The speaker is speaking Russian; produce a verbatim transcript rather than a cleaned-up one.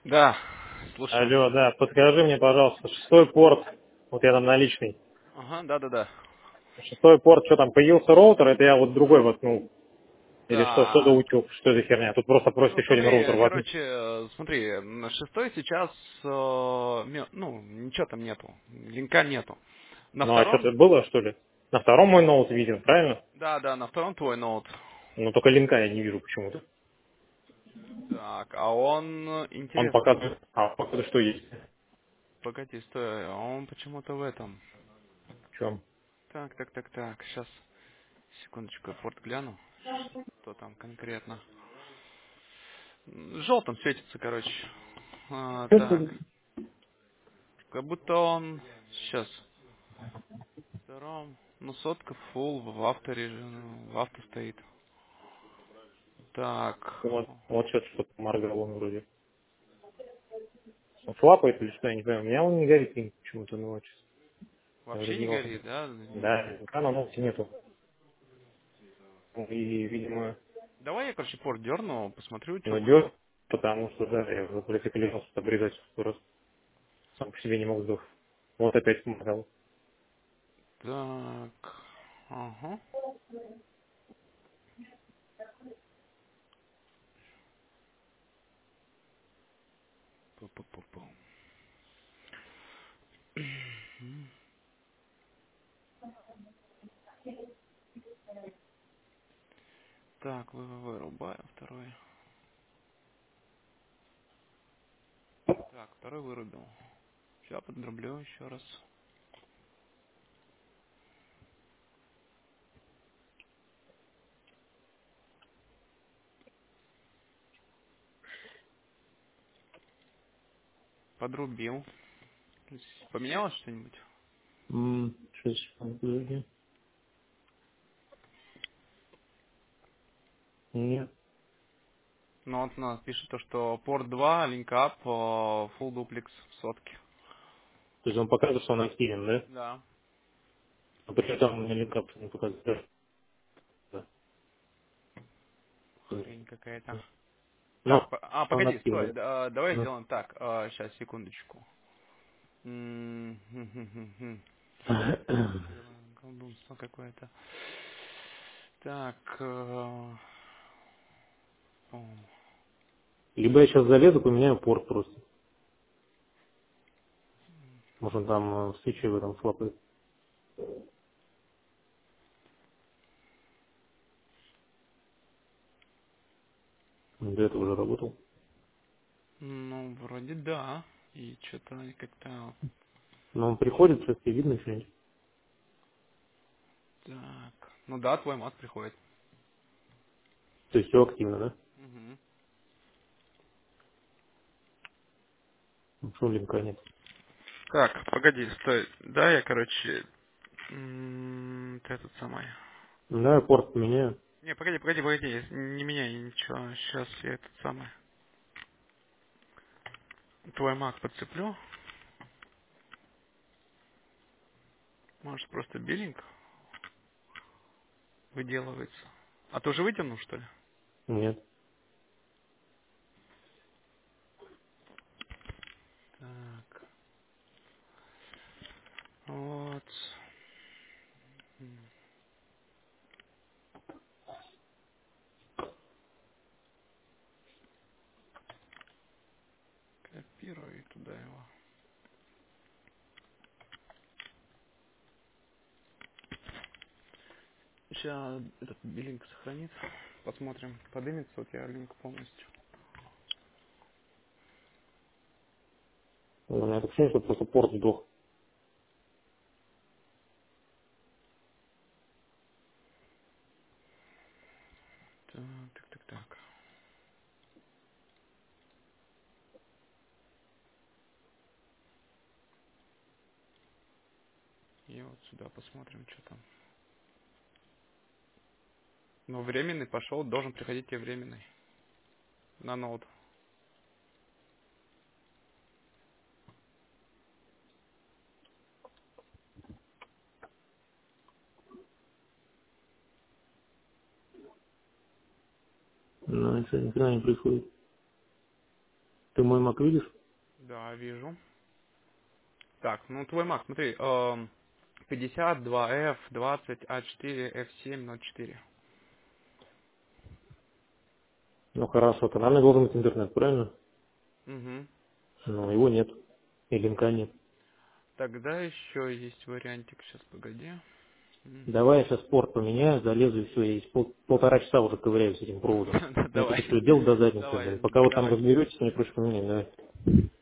Да, слушаю. Алло, да, подскажи мне, пожалуйста, шестой порт, вот я там наличный. Ага, да-да-да. Шестой порт, что там, появился роутер, это я вот другой воткнул. Или что, что за Так. утюг, что за херня? Тут просто просит Ну еще один роутер смотри, воткнуть. короче, э, смотри, на шестой сейчас, э, ме- ну, ничего там нету, линка нету. На Ну а втором, что-то было, что ли? На втором мой ноут виден, правильно? да, да, на втором твой ноут. Но только линка я не вижу почему-то. Так, а он, э, Он интересно, показывает, а пока что есть. погоди, стой, а он почему-то в этом. В чем? Так, так, так, так, сейчас, секундочку, я порт гляну, что там конкретно. М, Желтым светится, короче. А, так, как будто он, сейчас, втором, ну сотка full в авто режим, в авто стоит. Так, Вот, вот что-то что-то моргал он вроде. Он слапает или что, я не знаю. У меня он не горит им почему-то, ну вот сейчас. Я вообще вроде не его... горит, да? Да, линка на ноуте нету. И, видимо, Давай я, короче, порт дерну, посмотрю ну, утюг. дёрг, потому что, да, я уже прицепился обрезать просто сам по себе не мог сдох. Вот опять смотрел. Так, ага. Пу-пу-пу-пу. Мгм. Так, вы вырубаю второй. Так, второй вырубил. Сейчас подроблю еще раз. Подрубил. Поменялось что-нибудь? М, Сейчас, подожди. Нет. Ну, вот нас пишет то, что порт два, линкап, full duplex в сотке. То есть он показывает, что он активен, да? Да. А при этом у меня линкап не показывает. Да. Хрень какая-то. Так, Ну, по- а, он погоди, стой, активен, да? да, давай Ну. сделаем так. Сейчас, секундочку. М, хм, хм, хм, хм. Колдунство какое-то. Так, э, о, Либо я сейчас залезу, поменяю порт просто. Может он там э, в свече в этом слапает. Он до этого уже работал. ну, вроде да. И что-то как-то... Но он приходит, сейчас тебе видно что-нибудь. Так, ну да, твой мат приходит. То есть все активно, да? Мгм. Ну, что линка нет. Так, погоди, стой. Да, я, короче, м, ты этот самый. Да, я порт поменяю. Не, погоди, погоди, погоди, не меняй ничего. Сейчас я этот самый. Твой мак подцеплю. Может, просто биллинг выделывается. А ты уже вытянул, что ли? Нет. Так, вот. М, Копирую туда его. Сейчас этот линк сохранит. Посмотрим, подымется у тебя линк полностью. У меня такое ощущение, что просто порт сдох. Так, так, так, так. И вот сюда посмотрим, что там. Ну, временный пошел, должен приходить тебе временный. На ноут. Но это никогда не происходит. Ты мой Mac видишь? Да, вижу. Так, ну твой Mac, смотри, эм, пятьдесят два эф двадцать а четыре эф семь ноль четыре. Ну хорошо, то наверное должен быть интернет, правильно? Угу. Но его нет. И линка нет. Тогда еще есть вариантик, сейчас погоди. Давай Мгм. я сейчас порт поменяю, залезу и все, я здесь пол- полтора часа уже ковыряюсь с этим проводом. Мне тут Давай, еще дел до задницы, давай, блин. Пока вы там давай. разберетесь, мне проще поменять, давай.